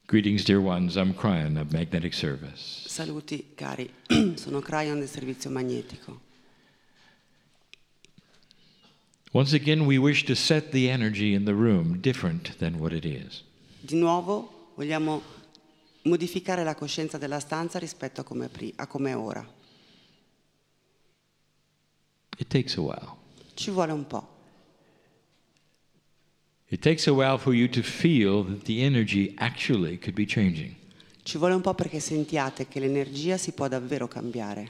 Greetings, dear ones. I'm Cryon of Magnetic Service. Saluti cari, sono Cryon del servizio magnetico. Once again, we wish to set the energy in the room different than what it is. Di nuovo vogliamo modificare la coscienza della stanza rispetto a come è ora. It takes a while. Ci vuole un po'. It takes a while for you to feel that the energy actually could be changing. Ci vuole un po' perché sentiate che l'energia si può davvero cambiare.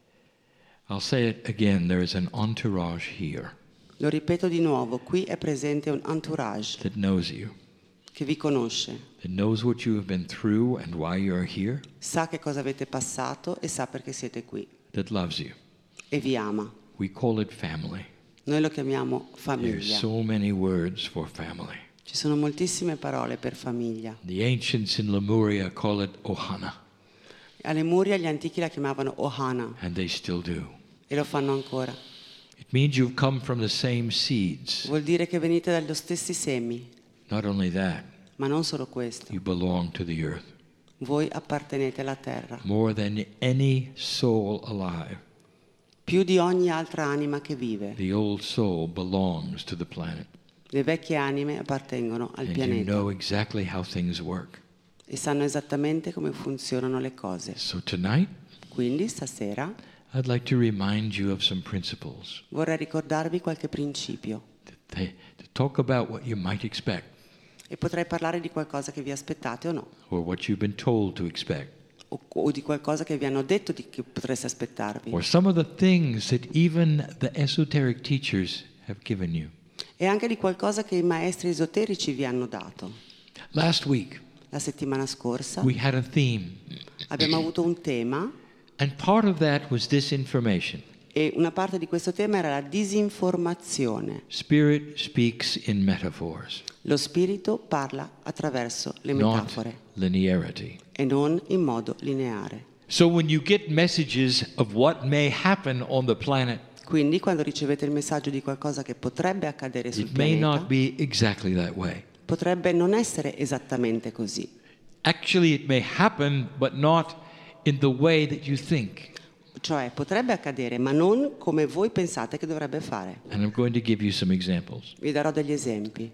I'll say it again, there is an entourage here Lo ripeto di nuovo, qui è presente un entourage that knows you, che vi conosce, that knows what you have been through and why you are here, sa che cosa avete passato e sa perché siete qui that loves you. e vi ama. We call it family. Noi lo chiamiamo There's famiglia. so many words for family. Ci sono moltissime parole per famiglia. The ancients in Lemuria call it Ohana, A Lemuria gli antichi la chiamavano Ohana and they still do. e lo fanno ancora. It means you've come from the same seeds. Vuol dire che venite dagli stessi semi, Not only that, ma non solo questo. you belong to the earth. Voi appartenete alla terra, More than any soul alive, più di ogni altra anima che vive. the old soul belongs to the planet. Le vecchie anime appartengono al And you pianeta know exactly how things work. e sanno esattamente come funzionano le cose. So tonight, Quindi stasera I'd like to remind you of some principles vorrei ricordarvi qualche principio to talk about what you might expect e potrei parlare di qualcosa che vi aspettate o no, or what you've been told to expect, o di qualcosa che vi hanno detto che potreste aspettarvi, or some of the things that even the esoteric teachers have given you. e anche di qualcosa che i maestri esoterici vi hanno dato. Last week, La settimana scorsa we had a theme, abbiamo avuto un tema and part of that was disinformation. e una parte di questo tema era la disinformazione. Spirit speaks in metaphors, Lo spirito parla attraverso le not metafore linearity. e non in modo lineare. So when you get messages of what may happen on the planet, Quindi quando ricevete il messaggio di qualcosa che potrebbe accadere sul it may not pianeta, be exactly that way. potrebbe non essere esattamente così. Actually, it may happen, but not in the way that you think. Cioè potrebbe accadere, ma non come voi pensate che dovrebbe fare. And I'm going to give you some examples. Vi darò degli esempi.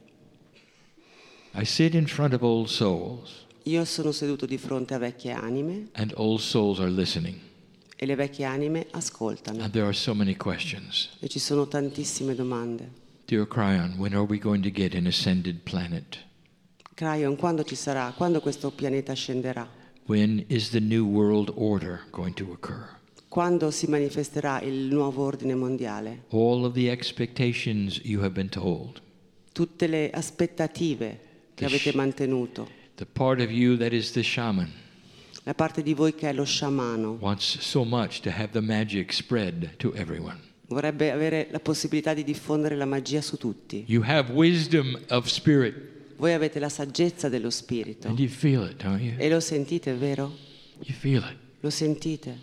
I sit in front of old souls, Io sono seduto di fronte a vecchie anime and old souls are listening. e le vecchie anime ascoltano. And there are so many questions. E ci sono tantissime domande. Dear Cryon, when are we going to get an ascended planet? Cryon, quando ci sarà? Quando questo pianeta scenderà? When is the new world order going to occur? Quando si manifesterà il nuovo ordine mondiale? All of the expectations you have been told. Tutte le aspettative che avete mantenuto. The part of you that is the shaman La parte di voi che è lo sciamano wants so much to have the magic spread to everyone. vorrebbe avere la possibilità di diffondere la magia su tutti. You have wisdom of spirit, Voi avete la saggezza dello spirito and you feel it, don't you? e lo sentite, vero? You feel it. Lo sentite?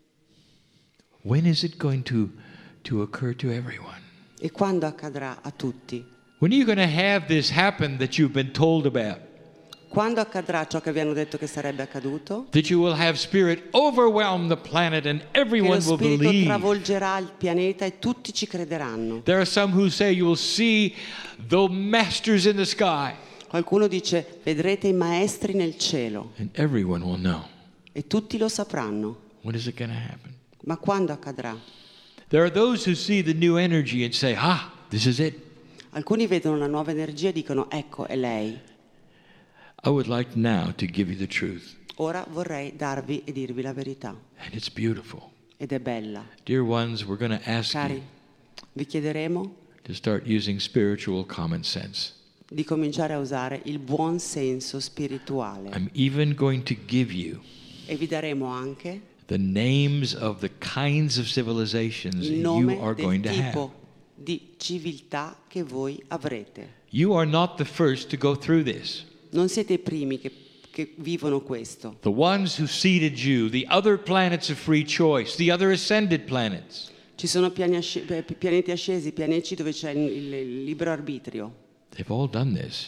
When is it going to occur to everyone? E quando accadrà a tutti? When are you going to have this happen that you've been told about? Quando accadrà ciò che vi hanno detto che sarebbe accaduto? That you will have spirit overwhelm the planet and Che everyone lo will spirito believe. travolgerà il pianeta e tutti ci crederanno. There are some who say you will see the masters in the sky, Qualcuno dice, vedrete i maestri nel cielo and everyone will know. e tutti lo sapranno. When is it going to happen? Ma quando accadrà? There are those who see the new energy and say, this is it. Alcuni vedono la nuova energia e dicono, ecco, è lei. I would like now to give you the truth, Ora vorrei darvi e dirvi la verità. and it's beautiful. Ed è bella. Dear ones, we're going to ask Cari, you vi chiederemo to start using spiritual common sense. di cominciare a usare il buon senso spirituale. I'm even going to give you E vi daremo anche the names of the kinds of civilizations il you nome are del going to have. tipo di civiltà che voi avrete. You are not the first to go through this. Non siete i primi che vivono questo. The ones who seeded you, the other planets of free choice, the other ascended planets, Ci sono pianeti ascesi, pianeti dove c'è il libero arbitrio. they've all done this.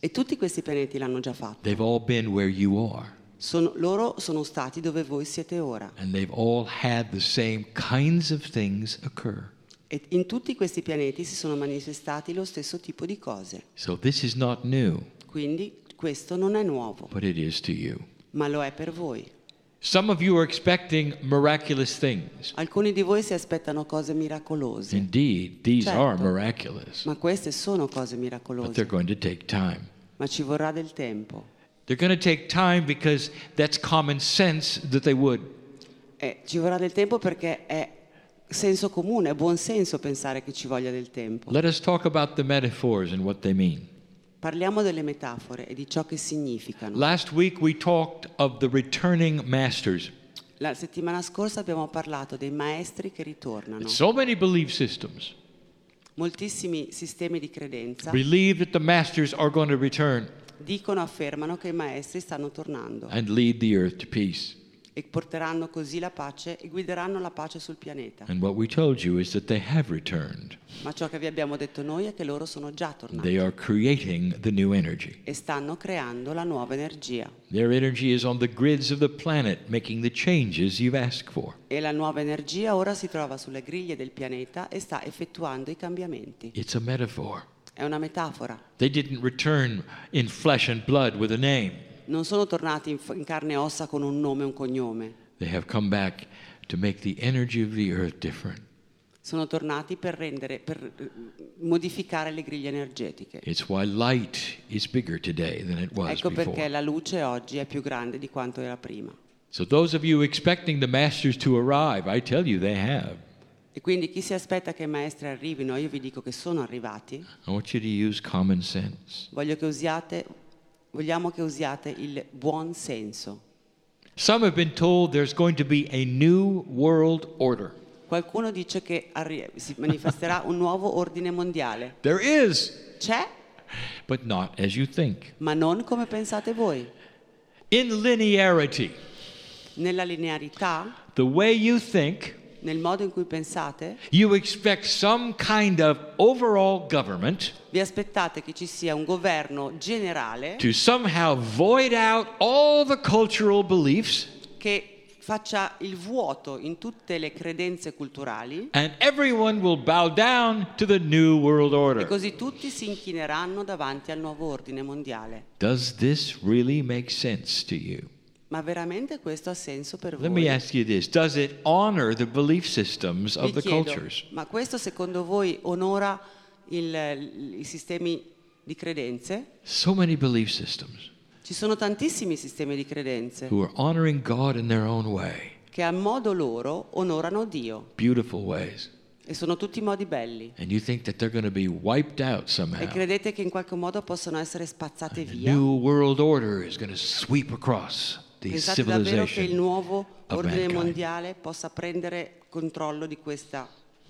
E tutti questi pianeti l'hanno già fatto. They've all been where you are. Loro sono stati dove voi siete ora. And they've all had the same kinds of things occur. E in tutti questi pianeti si sono manifestati lo stesso tipo di cose. So this is not new, Quindi questo non è nuovo, but it is to you. ma lo è per voi. Some of you are expecting miraculous things. Alcuni di voi si aspettano cose miracolose, Indeed, these Certo. are miraculous, ma queste sono cose but they're miracolose, going to take time. ma ci vorrà del tempo. They're going to take time because that's common sense that they would. Ci vorrà del tempo perché è senso comune, è buon senso pensare che ci voglia del tempo. Let us talk about the metaphors and what they mean. Parliamo delle metafore e di ciò che significano. Last week we talked of the returning masters. La settimana scorsa abbiamo parlato dei maestri che ritornano. So many belief systems Moltissimi sistemi di credenza believe that the masters are going to return affermano che i maestri stanno tornando and lead the earth to peace. e porteranno così la pace e guideranno la pace sul pianeta. And what we told you is that they have returned. Ma ciò che vi abbiamo detto noi è che loro sono già tornati They are creating the new energy. e stanno creando la nuova energia. Their energy is on the grids of the planet, making the changes you've asked for. E la nuova energia ora si trova sulle griglie del pianeta e sta effettuando i cambiamenti. It's a metaphor. È una metafora. They didn't return in flesh and blood with a name. Non sono tornati in carne e ossa con un nome e un cognome. They have come back to make the energy of the earth different. Sono tornati per modificare le griglie energetiche. It's why light is bigger today than it was Ecco perché before. la luce oggi è più grande di quanto era prima. So those of you expecting the masters to arrive, I tell you they have. E quindi chi si aspetta che i maestri arrivino, io vi dico che sono arrivati. I want you to use common sense. Vogliamo che usiate il buon senso. Some have been told there's going to be a new world order. Qualcuno dice che si manifesterà un nuovo ordine mondiale. There is, C'è, but not as you think. ma non come pensate voi. In linearity, Nella linearità, the way you think, nel modo in cui pensate, you expect some kind of overall government vi aspettate che ci sia un governo generale to somehow void out all the cultural beliefs, che faccia il vuoto in tutte le credenze culturali and everyone will bow down to the new world e order. così tutti si inchineranno davanti al nuovo ordine mondiale. Does this really make sense to you? Ma veramente questo ha senso per Let me voi? ask you this. Does it honor the belief systems of Vi the chiedo, cultures? ma questo secondo voi onora i sistemi di credenze? So many belief systems Ci sono tantissimi sistemi di credenze who are honoring God in their own way, che a modo loro onorano Dio beautiful ways. e sono tutti modi belli. And you think that they're going to be wiped out E somehow. credete che in qualche modo possono essere spazzate The via? new world order is going to sweep across the Pensate davvero che il civilization. nuovo of ordine mankind. mondiale possa prendere controllo di queste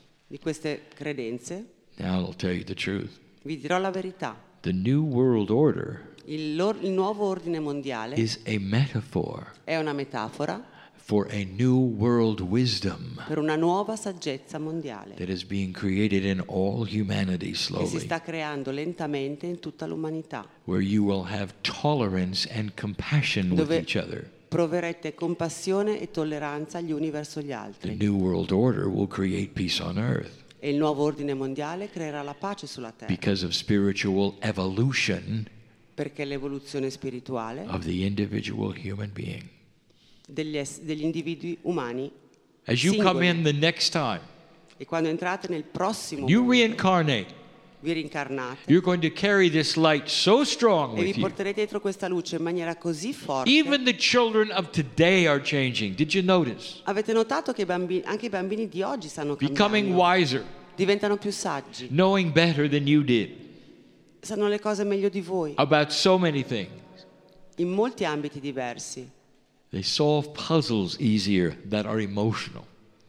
credenze? Now I'll tell you the truth. Vi dirò la verità. The new world order Il nuovo ordine mondiale is a metaphor è una metafora for a new world wisdom per una nuova saggezza mondiale that is being created in all humanity che si slowly, sta creando lentamente in tutta l'umanità, where you will have tolerance and compassion with Dove- each other. proverete compassione e tolleranza gli uni verso gli The altri new world order will create peace on earth e il nuovo ordine mondiale creerà la pace sulla terra because of spiritual evolution perché l'evoluzione spirituale of the individual human being. degli individui umani As you come singoli. in the next time, E quando entrate nel prossimo you mondo, reincarnate. vi rincarnate You're going to carry this light so strong e vi with you. porterete dietro questa luce in maniera così forte. Even the children of today are changing. Did you notice? Avete notato che anche i bambini di oggi stanno Becoming cambiando, wiser, diventano più saggi, knowing better than you did sanno le cose meglio di voi about so many things. in molti ambiti diversi. They solve puzzles easier that are emotional.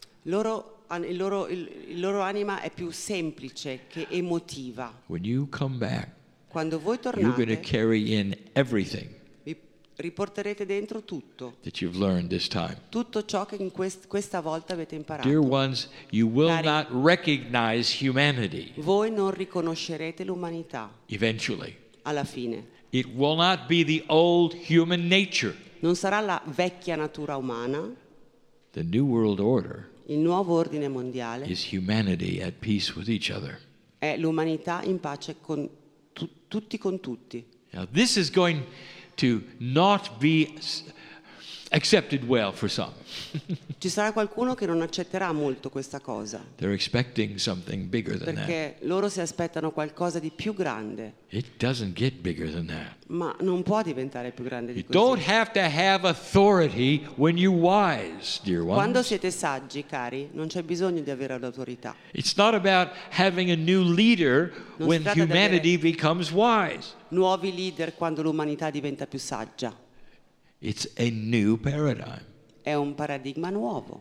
Il loro anima è più semplice che emotiva. When you come back, Quando voi you're going to tornate, carry in everything vi riporterete dentro tutto, that you've learned this time. tutto ciò che in questa volta avete imparato. Dear ones, you will Cari. not recognize humanity Voi non riconoscerete l'umanità eventually. alla fine. It will not be the old human nature. Non sarà la vecchia natura umana. The New World Order Il nuovo ordine mondiale is humanity at peace with each other. è l'umanità in pace con tutti con tutti. Now, this is going to not be accepted well for some. Ci sarà qualcuno che non accetterà molto questa cosa, They're expecting something bigger than that. perché loro si aspettano qualcosa di più grande, It doesn't get bigger than that. ma non può diventare più grande di You don't così. have to have authority when you're wise, dear Quando ones. siete saggi, cari, non c'è bisogno di avere l'autorità. It's not about having a new leader Non when si tratta di avere- humanity becomes wise. Nuovi leader quando l'umanità diventa più saggia. It's a new paradigm. È un paradigma nuovo.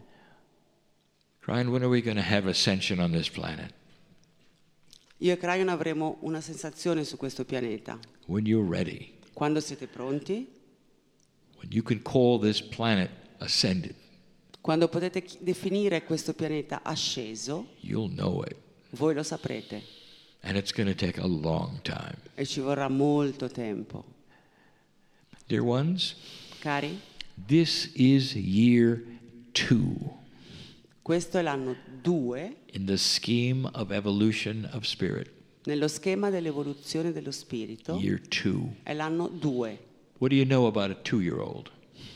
Ryan, when are we going to have ascension on this planet? Io e Cryon avremo una sensazione su questo pianeta. When you're ready. Quando siete pronti, When you can call this planet ascended, quando potete definire questo pianeta asceso, you'll know it. voi lo saprete And it's going to take a long time. e ci vorrà molto tempo. Dear ones, Cari, this is year 2 questo è l'anno 2 in the scheme of evolution of spirit. nello schema dell'evoluzione dello spirito. Year 2. È l'anno 2. What do you know about a 2-year-old?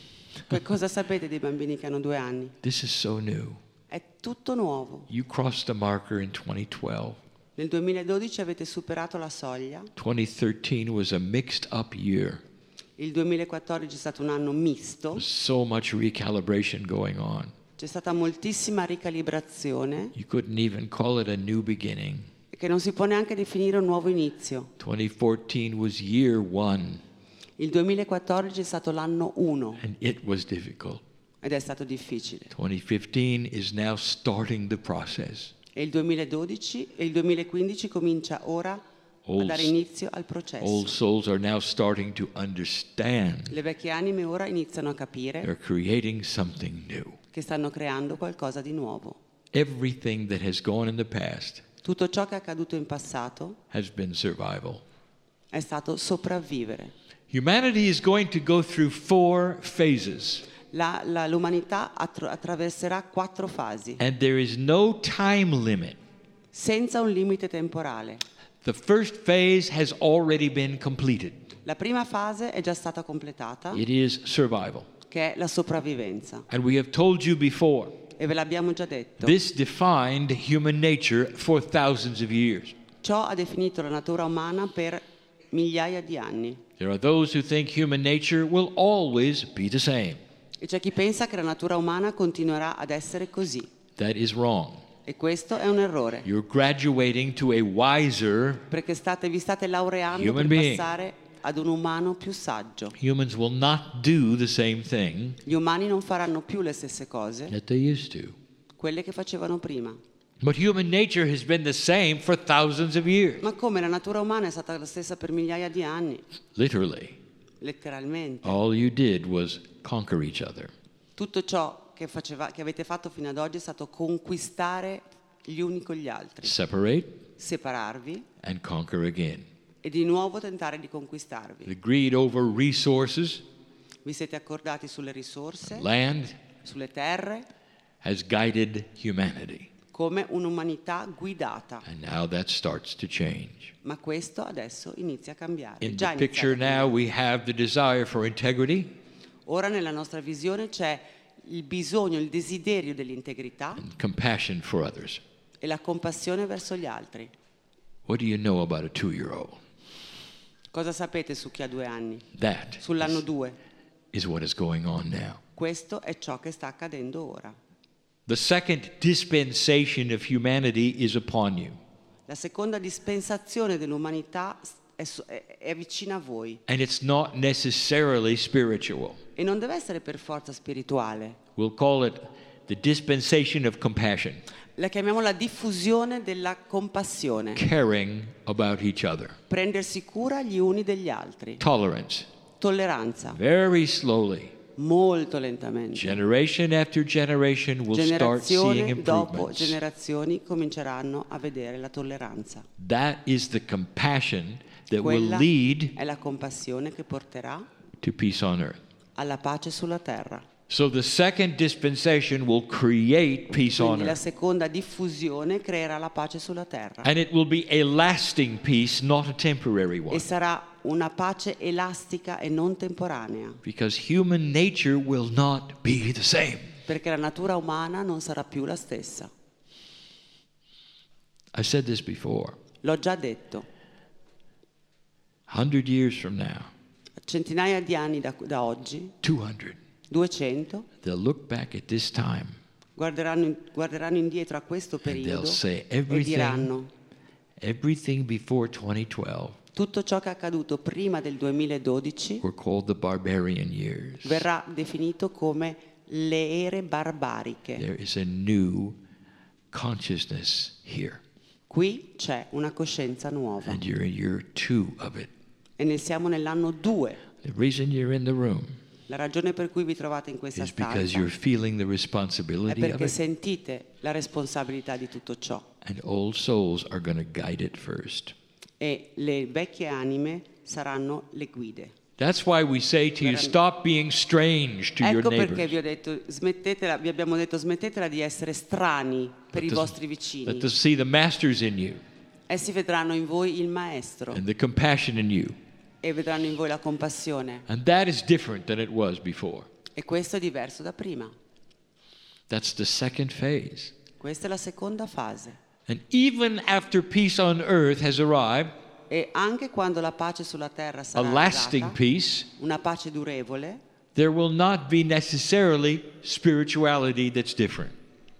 Cosa sapete dei bambini che hanno 2 anni? This is so new. È tutto nuovo. You crossed the marker in 2012. Nel 2012 avete superato la soglia. 2013 was a mixed up year. Il 2014 è stato un anno misto. There's so much recalibration going on. C'è stata moltissima ricalibrazione You couldn't even call it a new beginning. che non si può neanche definire un nuovo inizio. 2014 was year 1, Il 2014 è stato l'anno 1 and it was difficult. ed è stato difficile. 2015 is now starting the process. E il 2012 e il 2015 comincia ora a Old- dare inizio al Old processo. souls are now starting to understand Le vecchie anime ora iniziano a capire they're creating something new. che stanno creando qualcosa di nuovo. Everything that has gone in the past Tutto ciò che è accaduto in passato has been survival. è stato sopravvivere. Humanity is going to go through 4 phases, L'umanità attraverserà 4 fasi, and there is no time limit. senza un limite temporale. The first phase has already been completed. La prima fase è già stata completata, It is survival. che è la sopravvivenza. And we have told you before, E ve l'abbiamo già detto. this defined human nature for thousands of years. Ciò ha definito la natura umana per migliaia di anni. There are those who think human nature will always be the same. E c'è chi pensa che la natura umana continuerà ad essere così. That is wrong. E questo è un errore, You're graduating to a wiser. perché vi state laureando Human per being. passare ad un umano più saggio. Humans will not do the same thing Gli umani non faranno più le stesse cose, that they used to. quelle che facevano prima. But human nature has been the same for thousands of years. Ma come la natura umana è stata la stessa per migliaia di anni, Literally, letteralmente. all you did was conquer each other. Tutto ciò che avete fatto fino ad oggi è stato conquistare gli uni con gli altri, Separate separarvi and conquer again. e di nuovo tentare di conquistarvi. The greed over resources, Vi siete accordati sulle risorse, land, sulle terre, has guided humanity. come un'umanità guidata. And now that starts to change. Ma questo adesso inizia a cambiare. In Già the è picture iniziato a now, cambiare. we have the desire for integrity Ora nella nostra visione c'è il bisogno, il desiderio dell'integrità and compassion for others. e la compassione verso gli altri. What do you know about a 2-year-old? Cosa sapete su chi ha 2 anni? That Sull'anno 2. is what is going on now. Questo è ciò che sta accadendo ora. The second dispensation of humanity is upon you. La seconda dispensazione dell'umanità è vicina a voi And it's not necessarily spiritual. e non deve essere per forza spirituale. We'll call it the dispensation of compassion, La chiamiamo la diffusione della compassione. caring about each other, Prendersi cura gli uni degli altri. tolerance, Tolleranza, very slowly. molto lentamente. Generation after generation will start seeing Generazione dopo improvements. generazioni cominceranno a vedere la tolleranza. That is the compassion that will Quella lead è la compassione che porterà to peace on earth. alla pace sulla terra. So the second dispensation will create peace on Quindi la earth. seconda diffusione creerà la pace sulla terra. And it will be a lasting peace, not a temporary one. E sarà una pace elastica e non temporanea, Because human nature will not be the same. perché la natura umana non sarà più la stessa. I said this before. L'ho già detto. 100 years from now, Centinaia di anni da oggi, 200, 200, they'll look back at this time guarderanno indietro a questo and they'll periodo say e diranno: everything before 2012 tutto ciò che è accaduto prima del 2012 were called the barbarian years. verrà definito come le ere barbariche. There is a new consciousness here. Qui c'è una coscienza nuova And you're in year 2 of it. e ne siamo nell'anno 2. The reason you're in the room La ragione per cui vi trovate in questa is because stanza you're feeling the è responsibility of perché it. sentite la responsabilità di tutto ciò And old souls are going to guide it first. e le vecchie anime saranno le guide. That's why we say to you, stop being strange to your Ecco perché neighbors. vi ho detto, vi abbiamo detto smettetela di essere strani per i vostri Let vicini. them see the masters in you Essi vedranno in voi il maestro and the compassion in you. e vedranno in voi la compassione. And that is different than it was before. E questo è diverso da prima. That's the second phase. Questa è la seconda fase. And even after peace on earth has arrived, E anche quando la pace sulla terra a sarà lasting arrivata, peace, una pace durevole, there will not be necessarily spirituality that's different.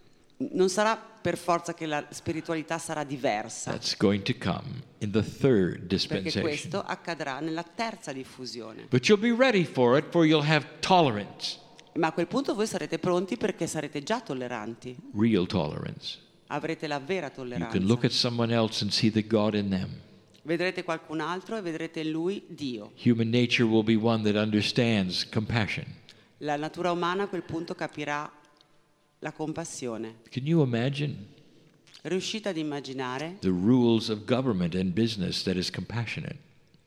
non sarà per forza che la spiritualità sarà diversa, That's going to come in the third perché dispensation. questo accadrà nella terza diffusione. But you'll be ready for it, for you'll have tolerance, Ma a quel punto voi sarete pronti perché sarete già tolleranti, real tolerance. avrete la vera You can look tolleranza. at someone else and see the God in them. Vedrete qualcun altro e vedrete in lui Dio. Human nature will be one that understands compassion. La natura umana a quel punto capirà la compassione. Can you imagine Riuscite ad immaginare the rules of government and business that is compassionate?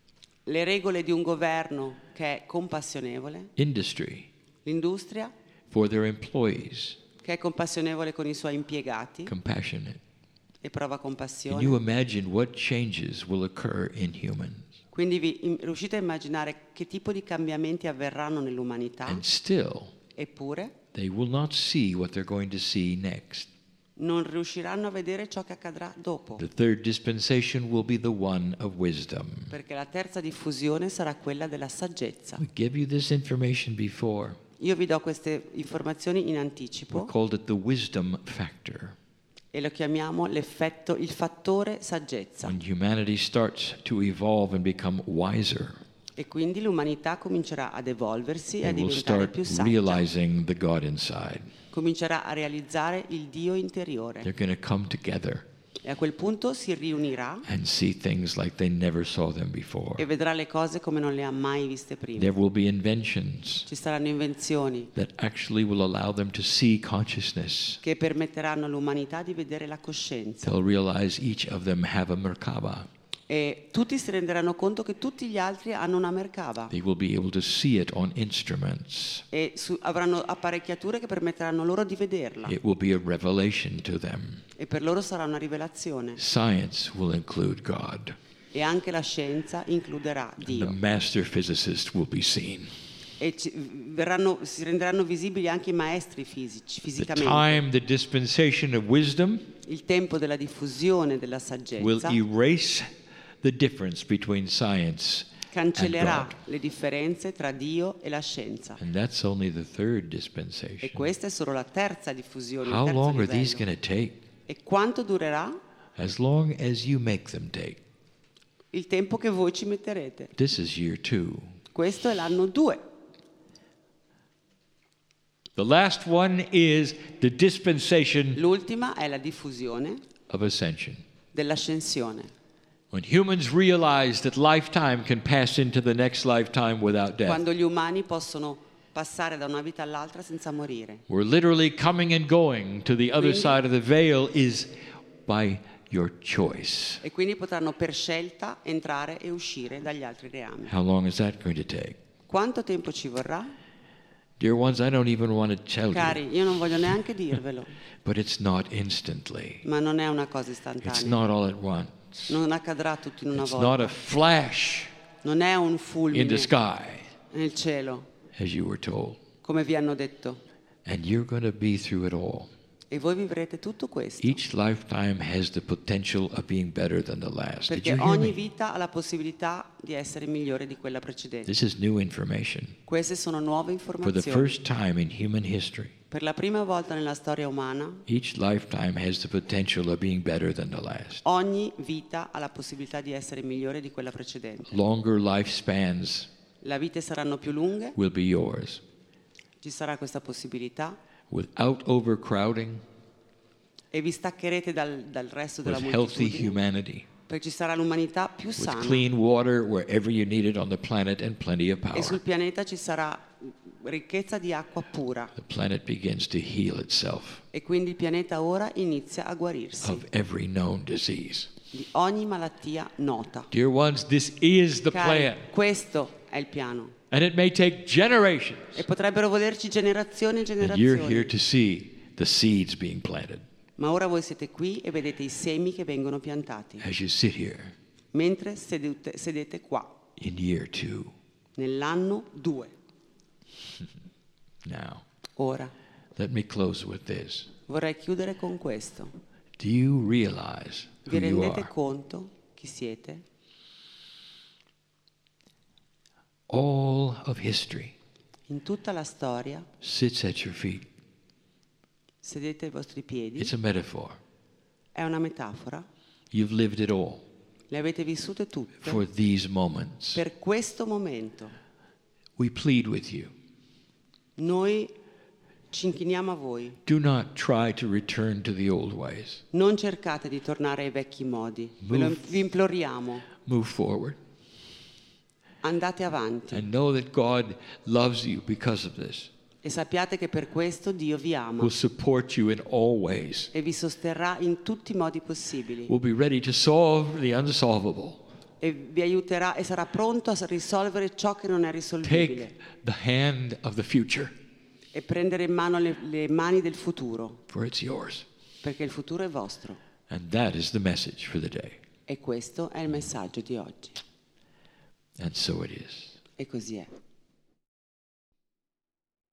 le regole di un governo che è compassionevole, Industry l'industria for their employees, che è compassionevole con i suoi impiegati compassionate. e prova Can you compassione. imagine what changes will occur in humans? Quindi riuscite a immaginare che tipo di cambiamenti avverranno nell'umanità? And still, Eppure they will not see what they're going to see next. non riusciranno a vedere ciò che accadrà dopo, The third dispensation will be the one of wisdom. perché la terza diffusione sarà quella della saggezza. We gave you this information before. Io vi do queste informazioni in We anticipo called it the wisdom factor. e lo chiamiamo il fattore saggezza. When humanity starts to evolve and become wiser, E quindi l'umanità comincerà ad evolversi e they a will diventare start più saggia. realizing the God inside. Comincerà a realizzare il Dio interiore. They're going to come together E a quel punto si riunirà and see things like they never saw them before. e vedrà le cose come non le ha mai viste prima. There will be inventions Ci saranno invenzioni that actually will allow them to see consciousness. che permetteranno all'umanità di vedere la coscienza. They'll realize each of them have a Merkaba. E tutti si renderanno conto che tutti gli altri hanno una Merkaba They will be able to see it on instruments. e avranno apparecchiature che permetteranno loro di vederla. It will be a revelation to them. E per loro sarà una rivelazione. Science will include God. E anche la scienza includerà The Dio. master physicist will be seen. E si renderanno visibili anche i maestri fisici, The fisicamente. time, the dispensation of wisdom Il tempo della diffusione della will saggezza erase the difference between science and cancellerà God. le differenze tra Dio e la scienza. And that's only the third E dispensation. questa è solo la terza diffusione, il How terzo long are these livello. going to take? E quanto durerà? As long as you make them take. Il tempo che voi ci metterete. This is year 2. Questo è l'anno 2. The last one is the dispensation L'ultima è la diffusione of ascension. dell'ascensione. When humans realize that lifetime can pass into the next lifetime without death. Quando gli umani possono passare da una vita all'altra senza morire. We're literally coming and going to the other Quindi- side of the veil is by your choice. E quindi potranno per scelta entrare e uscire dagli altri reami. How long is that going to take? Quanto tempo ci vorrà? Dear ones, I don't even want to tell you, Cari, io non voglio neanche dirvelo, but it's not instantly. ma non è una cosa It's istantanea. not all at once. Non accadrà tutto in una It's not volta. a flash Non è un in fulmine the sky, nel cielo, as you were told. come vi hanno detto. And you're going to be through it all. E voi vivrete tutto questo. Each lifetime has the potential of being better than the last. Did Perché you hear ogni me? vita ha la possibilità di essere migliore di quella precedente. This is new information. Queste sono nuove For the informazioni. first time in human history, Per la prima volta nella storia umana, each lifetime has the potential of being better than the last. ogni vita ha la possibilità di essere migliore di quella precedente. Longer lifespans Le vite saranno più lunghe, will be yours. ci sarà questa possibilità Without overcrowding, e vi staccherete dal resto della with healthy moltitudine, humanity, perché ci sarà l'umanità più with sana clean water wherever you need it on the planet and plenty of e sul power. pianeta ci sarà ricchezza di acqua pura The planet begins to heal itself e quindi il pianeta ora inizia a guarirsi of every known disease. di ogni malattia nota. Dear ones, this is the Cari, plan. questo è il piano And it may take generations. e potrebbero volerci generazioni e And you're here generazioni, to see the seeds being planted ma ora voi siete qui e vedete i semi che vengono piantati as you sit here mentre sedete qua in year 2. nell'anno 2. Now, Ora let me close with this. vorrei chiudere con questo. Do you realize Vi who you rendete are? conto chi siete? All of history In tutta la storia sits at your feet. sedete ai vostri piedi, It's a metaphor. è una metafora, You've lived it all le avete vissute tutte for these moments. per questo momento. We plead with you. Noi ci inchiniamo a voi, Do not try to return to the old ways. non cercate di tornare ai vecchi modi, vi imploriamo, Move forward andate avanti and know that God loves you because of this. e sappiate che per questo Dio vi ama Will support you in all ways. e vi sosterrà in tutti i modi possibili Will be ready to solve the unsolvable. e vi aiuterà e sarà pronto a risolvere ciò che non è risolvibile Take the hand of the future, e prendere in mano le mani del futuro, for it's yours. perché il futuro è vostro And that is the message for the day. e questo è il messaggio di oggi And so it is. e così è.